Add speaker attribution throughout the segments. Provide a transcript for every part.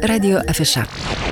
Speaker 1: Radio Afiša.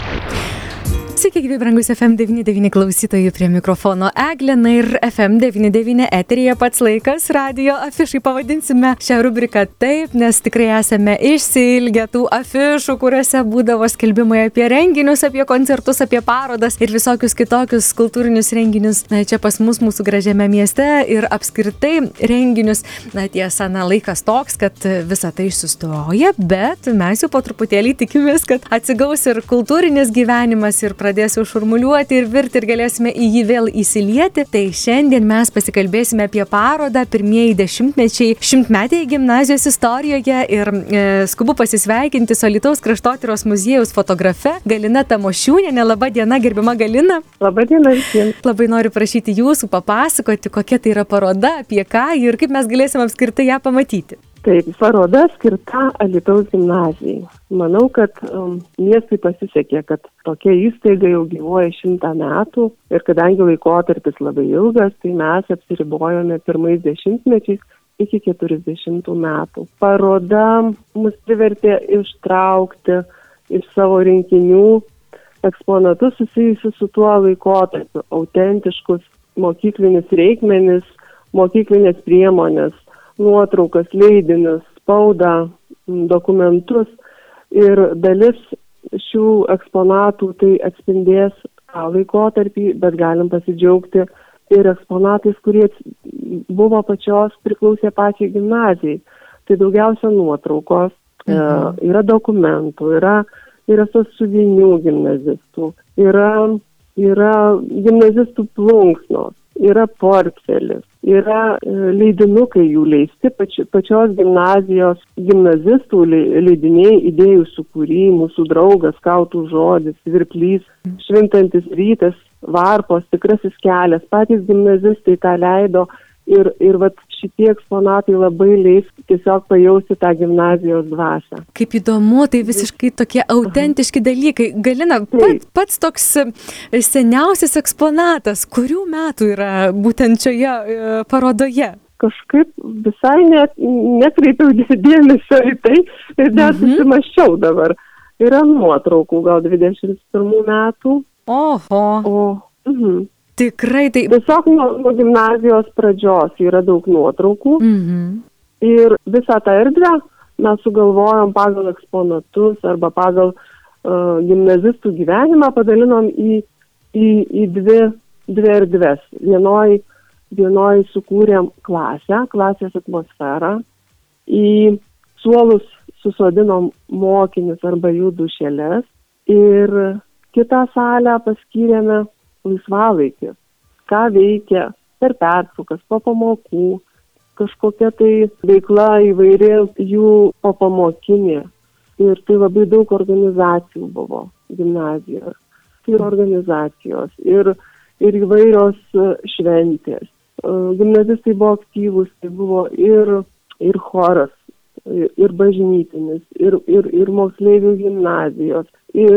Speaker 2: Sveiki, gyvi brangus FM99 klausytojai, prie mikrofono Eglė, na ir FM99 eteryje pats laikas radio afišai, pavadinsime šią rubriką taip, nes tikrai esame išsiilgę tų afišų, kuriuose būdavo skelbimai apie renginius, apie koncertus, apie parodas ir visokius kitokius kultūrinius renginius, na čia pas mus mūsų gražiame mieste ir apskritai renginius, na tiesa, na laikas toks, kad visa tai išsustoja, bet mes jau po truputėlį tikimės, kad atsigaus ir kultūrinis gyvenimas ir pradės jau šurmuliuoti ir virti ir galėsime į jį vėl įsilieti. Tai šiandien mes pasikalbėsime apie parodą pirmieji dešimtmečiai šimtmetėje gimnazijos istorijoje ir skubu pasisveikinti su Alytaus kraštotyros muziejaus fotografe Galina Tamošiūnienė. Labą dieną, gerbiama Galina.
Speaker 3: Labą dieną visiems.
Speaker 2: Labai noriu prašyti jūsų papasakoti, kokia tai yra paroda, apie ką ir kaip mes galėsime apskritai ją pamatyti.
Speaker 3: Taip, paroda skirta Alytaus gimnazijai. Manau, kad miestui pasisekė, kad tokia įstaiga jau gyvuoja 100 metų ir kadangi laikotarpis labai ilgas, tai mes apsiribojome pirmais dešimtmečiais iki 40 metų. Paroda mus privertė ištraukti iš savo rinkinių eksponatus susijusius su tuo laikotarpiu, autentiškus mokyklinius reikmenis, mokyklinės priemonės, nuotraukas, leidinius, spaudą, dokumentus ir dalis šių eksponatų tai atspindės tą laikotarpį, bet galim pasidžiaugti ir eksponatais, kurie buvo priklausė pačiai gimnazijai. Tai daugiausia nuotraukos, yra dokumentų, yra sąsiuvinių gimnazistų, yra gimnazistų plunksnos, yra portfelis. Yra leidinukai jų leisti, pačios gimnazijos gimnazistų leidiniai, idėjų sukūrį, mūsų draugas, skautų žodis, virplys, švintantis rytas, varpos, tikrasis kelias, patys gimnazistai tą leido ir vat šitie eksponatai labai leis tiesiog pajausti tą gimnazijos dvasią.
Speaker 2: Kaip įdomu, tai visiškai tokie autentiški dalykai. Galina, pats toks seniausias eksponatas, kurių metų yra būtent šioje parodoje?
Speaker 3: Kažkaip visai nekreipiau dėmesio į tai ir net susimaščiau dabar. Yra nuotraukų, gal 21 metų.
Speaker 2: Oho. Tikrai tai...
Speaker 3: Tiesiog nuo gimnazijos pradžios yra daug nuotraukų ir visą tą erdvę mes sugalvojom pagal eksponatus arba pagal gimnazistų gyvenimą padalinom į dvi erdves. Vienoj sukūrėm klasės atmosferą, į suolus susodinom mokinius arba jų dušeles ir kitą salę paskyrėme laisvalaikį, ką veikia per pertraukas, po pamokų, kažkokia tai veikla įvairi jų popamokinė. Ir tai labai daug organizacijų buvo gimnazijoje. Tai ir organizacijos, ir įvairios šventės. Gimnazistai buvo aktyvūs, tai buvo ir choras, ir bažnytinis, ir moksleivių gimnazijos,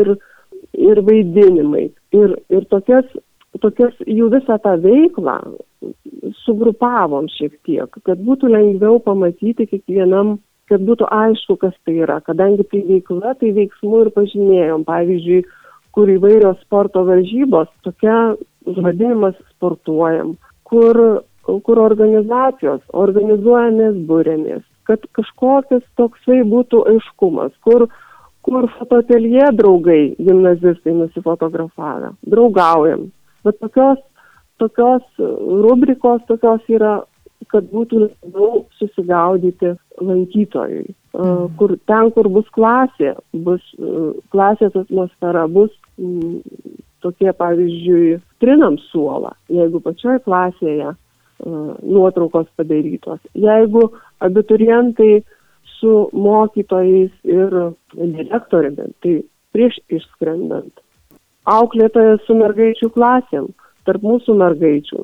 Speaker 3: ir vaidinimai. Ir tokias jų visą tą veiklą sugrupavom šiek tiek, kad būtų lengviau pamatyti kiekvienam, kad būtų aišku, kas tai yra. Kadangi tai veikla, tai veiksmų ir pažymėjom. Pavyzdžiui, kur įvairios sporto varžybos, tokia vadinimas sportuojam, kur organizacijos organizuojamės, būrėmės, kad kažkokias toksai būtų aiškumas, kur fotoateljė draugai, gimnazistai nusifotografavę, draugaujam. Bet tokios rubrikos tokios yra, kad būtų lengviau susigaudyti lankytojui. Kur bus klasė, bus klasės atmosfera, bus tokie, pavyzdžiui, trinam suolą, jeigu pačioj klasėje nuotraukos padarytos. Jeigu abiturientai su mokytojais ir direktoriumi, tai prieš išskrendant. Auklėtojas su mergaičių klasėm, tarp mūsų mergaičių.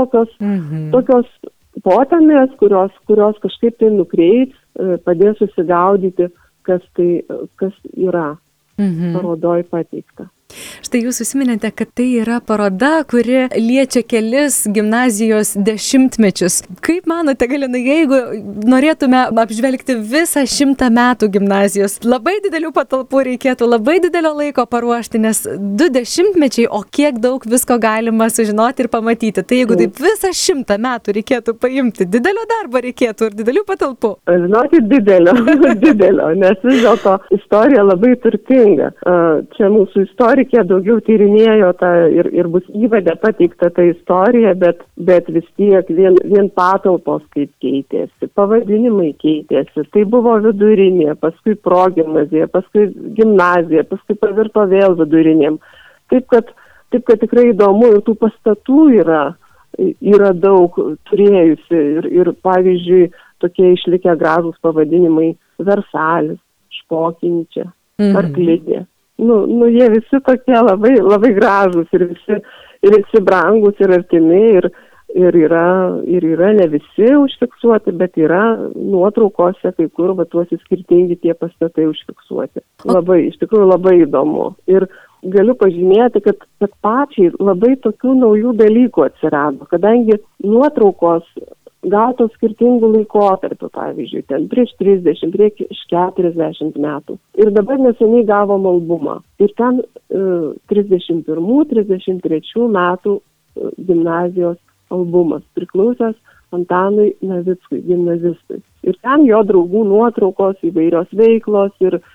Speaker 3: Tokios potemės, kurios kažkaip tai nukreips, padės susigaudyti, kas yra parodoj pateikta.
Speaker 2: Štai jūs užsiminėte, kad tai yra paroda, kuri liečia kelis gimnazijos dešimtmečius. Kaip manote, Galina, jeigu norėtume apžvelgti visą 100 metų gimnazijos, labai didelių patalpų reikėtų, labai didelio laiko paruošti, nes 2 dešimtmečiai, o kiek daug visko galima sužinoti ir pamatyti. Tai jeigu taip visą 100 metų reikėtų paimti, didelio darbo reikėtų ir didelių patalpų.
Speaker 3: Žinokit, didelio, nes vis dėlto istorija labai turtinga. Čia mūsų istorikė daugiau tyrinėjo tą ir bus įvade pateikta ta istorija, bet vis tiek vien patalpos kaip keitėsi, pavadinimai keitėsi. Tai buvo vidurinė, paskui progimnazija, paskui gimnazija, paskui pavirto vėl vidurinėm. Taip, kad tikrai įdomu ir tų pastatų yra daug turėjusi ir pavyzdžiui, tokie išlikę gražūs pavadinimai Versalis, Špokinčia, Arklidė. Jie visi tokie labai, labai gražūs ir visi brangus ir artimi ir yra ne visi užfiksuoti, bet yra nuotraukose kai kur tuos skirtingi tie pastatai užfiksuoti. Iš tikrųjų labai įdomu. Ir galiu pažymėti, kad pačiai labai tokių naujų dalykų atsirado, kadangi nuotraukos gautos skirtingų laikotarpių, pavyzdžiui, ten prieš 30, prieš 40 metų. Ir dabar neseniai gavom albumą. Ir ten 31-33 metų gimnazijos albumas priklausęs Antanui Navickui, gimnazistui. Ir ten jo draugų nuotraukos, įvairios veiklos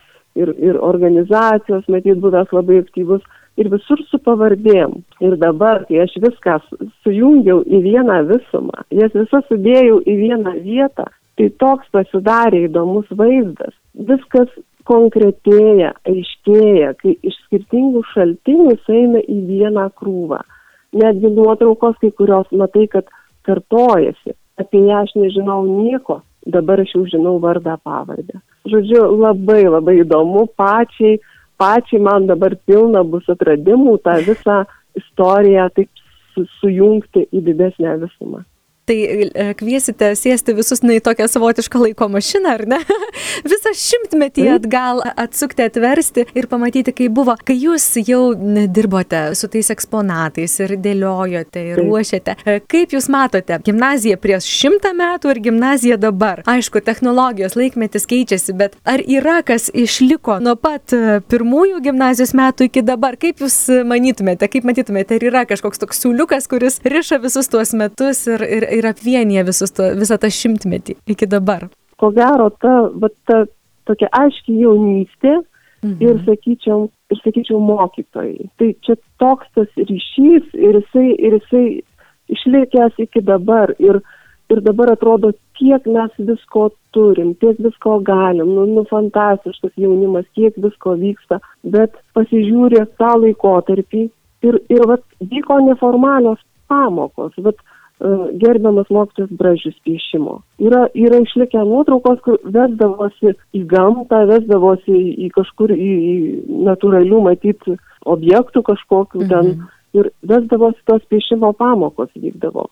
Speaker 3: ir organizacijos, matyt, buvęs labai aktyvus. Ir visur su pavardėm. Ir dabar, kai aš viską sujungiau į vieną visumą, jas visas sudėjau į vieną vietą, tai toks pasidarė įdomus vaizdas. Viskas konkretėja, aiškėja, kai iš skirtingų šaltinių eina į vieną krūvą. Netgi nuotraukos, kai kurios matai, kad kartojasi. Apie ją aš nežinau nieko, dabar aš jau žinau vardą pavardę. Žodžiu, labai, labai įdomu pačiai man dabar pilna bus atradimų tą visą istoriją taip sujungti į didesnę visumą.
Speaker 2: Tai kviesite sėsti visus į tokią savotišką laiko mašiną, ar ne? Visą 100-metį atgal atsukti, atversti ir pamatyti, kaip buvo. Kai jūs jau dirbote su tais eksponatais ir dėliojote ir ruošėte, kaip jūs matote gimnaziją prieš 100 metų ir gimnaziją dabar? Aišku, technologijos laikmetis keičiasi, bet ar yra kas išliko nuo pat pirmųjų gimnazijos metų iki dabar? Kaip jūs manytumėte, ar yra kažkoks toks siūliukas, kuris riša visus tuos metus ir apvienyje visą tą 100-metį iki dabar?
Speaker 3: Ko gero, ta tokia aiški jaunystė ir sakyčiau mokytojai. Tai čia toks tas ryšys ir jisai išlikęs iki dabar. Ir dabar atrodo, kiek mes visko turim, tiek visko galim, fantastiškas jaunimas, kiek visko vyksta, bet pasižiūrė tą laikotarpį ir vyko neformalios pamokos, gerbiamas mokytojas Bražius piešimo. Yra išlikę nuotraukos, kur vesdavosi į gamtą, vesdavosi į kažkur į natūralių matyti objektų kažkokių ten ir vesdavosi tos piešimo pamokos vykdavo.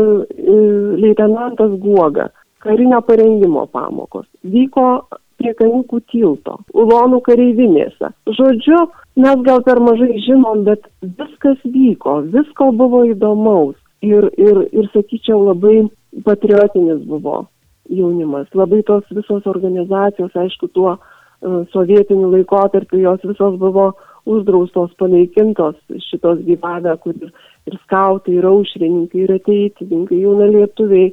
Speaker 3: Leitenantas Guoga, karinio parengimo pamokos, vyko prie Kanikų tilto, Ulonų kareivinėse. Žodžiu, mes gal per mažai žinom, bet viskas vyko, visko buvo įdomaus. Ir sakyčiau, labai patriotinis buvo jaunimas. Labai tos visos organizacijos, aišku, tuo sovietiniu laikotarpiu jos visos buvo uždraustos, panaikintos šitos gyvavę, kur ir skautai, ir aušrininkai, ir ateitininkai, jaunalietuviai,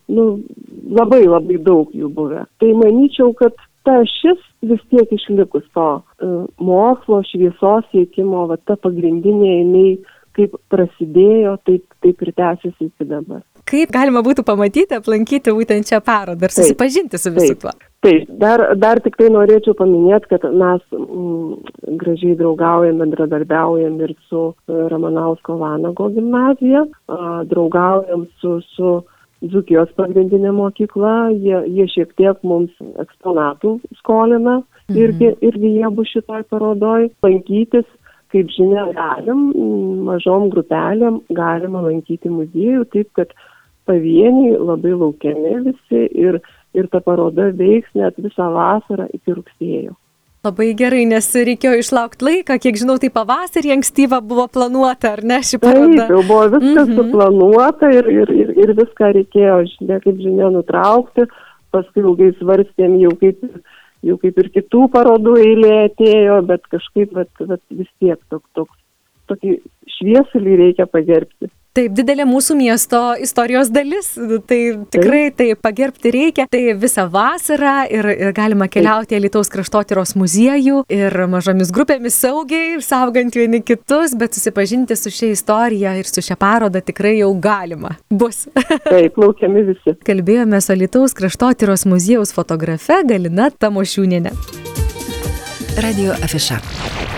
Speaker 3: labai labai daug jų buvę. Tai manyčiau, kad ta šis vis tiek išlikus to mokslo, šviesos siekimo, ta pagrindinė jinai kaip prasidėjo, taip ir tęsiasi iki dabar.
Speaker 2: Kaip galima būtų pamatyti, aplankyti būtent šią parodą ir susipažinti su visu tuo?
Speaker 3: Taip, dar tik tai norėčiau paminėti, kad mes gražiai draugaujam, bendradarbiaujam ir su Ramanausko Vanago gimnazija, draugaujam su Dzūkijos pagrindinė mokykla, jie šiek tiek mums eksponatų skolina, irgi jie bus šitoj parodoj lankytis. Kaip žinia, mažom grupelėm galima lankyti muziejų, taip kad pavieniai labai laukiami visi ir ta paroda veiks net visą vasarą iki rugsėjo.
Speaker 2: Labai gerai, nes reikėjo išlaukti laiką, kiek žinau, tai pavasarį ankstyvą buvo planuota, ar ne, ši paroda?
Speaker 3: Taip, jau buvo viskas suplanuota ir viską reikėjo, kaip žinia, nutraukti, paskui ilgai svarstėm, jau kaip ir kitų parodų eilė atėjo, bet kažkaip vis tiek tokį šviesulį reikia pagerbti.
Speaker 2: Taip, didelė mūsų miesto istorijos dalis, tai tikrai tai pagerbti reikia. Tai visą vasarą ir galima keliauti į Alytaus kraštotyros muziejų ir mažomis grupėmis saugiai, saugant vieni kitus, bet susipažinti su šia istorija ir su šia paroda tikrai jau galima. Bus.
Speaker 3: Taip, laukiami visi.
Speaker 2: Kalbėjome su Alytaus kraštotyros muziejaus fotografe Galina Tamošiūniene.
Speaker 1: Radio Afiša.